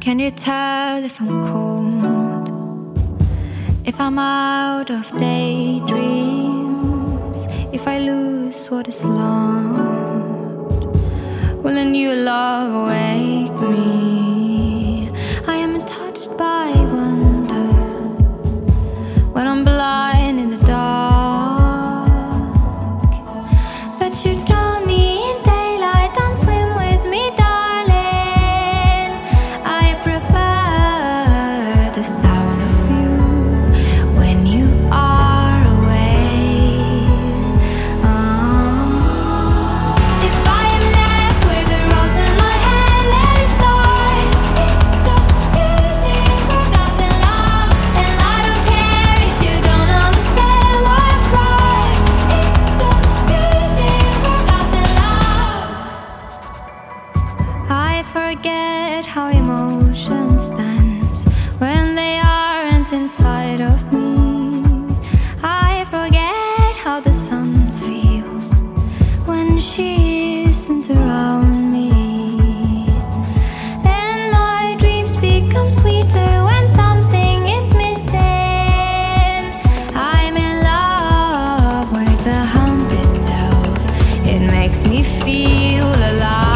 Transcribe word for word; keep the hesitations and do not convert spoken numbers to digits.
Can you tell if I'm cold? If I'm out of daydreams? If I lose what is lost? Will a new love wake me? I am touched by wonder when I'm blind in the dark. But you drown me in daylight and swim with me, darling. I prefer the sound of you when you are away. Oh. If I am left with a rose in my hand, let it die. It's the beauty of forgotten love, and I don't care if you don't understand why I cry. It's the beauty of forgotten love. I forget how emotions dance when they aren't inside of me. I forget how the sun feels when she isn't around me. And my dreams become sweeter when something is missing. I'm in love with the hunt itself. It makes me feel alive.